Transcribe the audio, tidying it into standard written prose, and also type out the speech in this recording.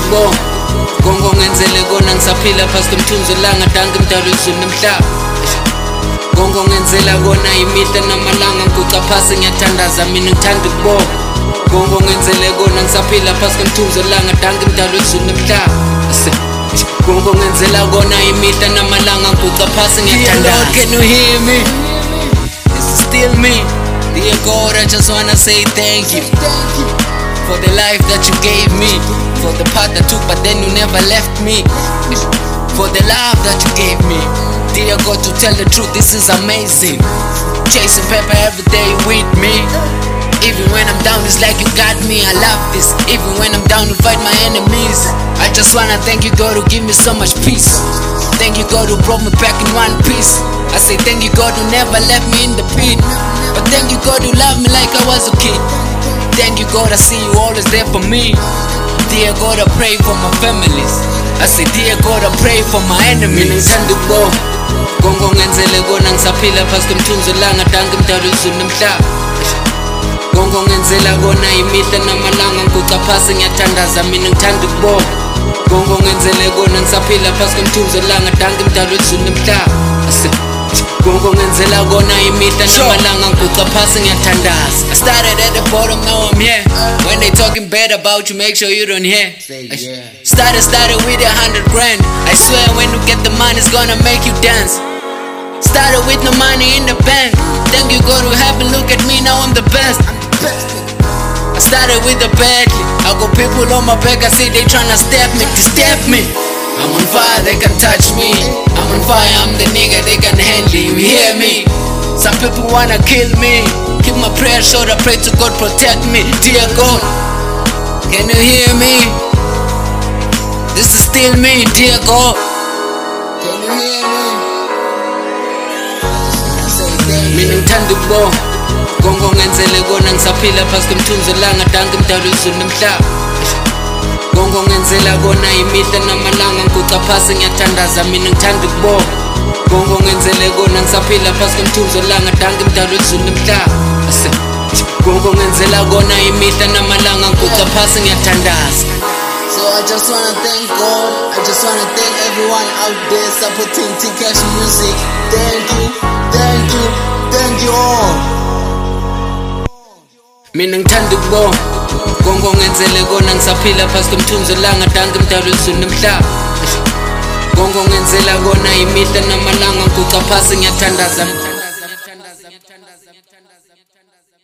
bo Gongo ngenzele kona ngisaphila phasi komthunzi elanga danke mdalo izulu nemhlaba Gongo ngenzela kona imihla namalanga ngiguca phasi ngiyathandaza mina ngithanda ukubonga Gongo ngenzele kona ngisaphila phasi komthunzi elanga danke mdalo izulu nemhlaba Gongo ngenzela kona imihla namalanga ngiguca phasi ngiyathandaza Can you hear me? This is still me Dear God, I just wanna say thank you for the life that you gave me, for the path I took but then you never left me, for the love that you gave me. Dear God, to tell the truth, this is amazing. Chasing paper every day with me. Even when I'm down, it's like you got me. I love this. Even when I'm down to fight my enemies, I just wanna thank you, God, who give me so much peace. Thank you, God, who brought me back in one piece. I say thank you, God, who never left me in the pit. But thank you, God, who loved me like I was a kid. Thank you, God, I see you always there for me. Dear God, I pray for my families. I say dear God, I pray for my enemies. Ngithanda ukubonga Gongo ngenzele kona ngisaphila phasi komthunzi elanga danke mdalo izulu nemhlaba Gongo ngenzela kona imihla namalanga ngiguca phasi ngiyathandaza mina ngithanda ukubonga Gongo ngenzele kona ngisaphila phasi komthunzi elanga danke mdalo izulu nemhlaba Gongo ngenzela kona imihla namalanga ngiguca phasi ngiyathandaza I started at the bottom, now I'm here. When they talking bad about you, make sure you don't hear. Started with 100 grand. I swear when you get the money, it's gonna make you dance. Started with no money in the bank. Thank you God who haven't look at me, now I'm the best. I started with a badly. I got people on my back, I see they tryna step me. I'm on fire, they can touch me. I'm on fire, I'm the nigga, they can handle. You hear me? Some people wanna kill me. Keep my prayer short, I pray to God protect me. Dear God, can you hear me? This is still me, dear God. Can you hear me? Mina ngithanda ukubonga Gongo ngenzele kona ngisaphila phasi komthunzi elanga danke mdalo izulu nemhlaba Gongo ngenzela kona imihla namalanga ngiguca phasi ngiyathandaza mina ngithanda ukubonga Gongo ngenzele kona ngisaphila phasi komthunzi elanga danke mdalo izulu nemhlaba Gongo ngenzela kona imihla namalanga ngiguca phasi ngiyathandaza So I just wanna thank God, I just wanna thank everyone out there supporting T-Cash Music. Thank you all. Mina ngithanda ukubonga Gongo ngenzele kona ngisaphila phasi komthunzi elanga danke mdalo izulu nemhlaba Gongo ngenzela kona imihla namalanga ngiguca phasi ngiyathandaza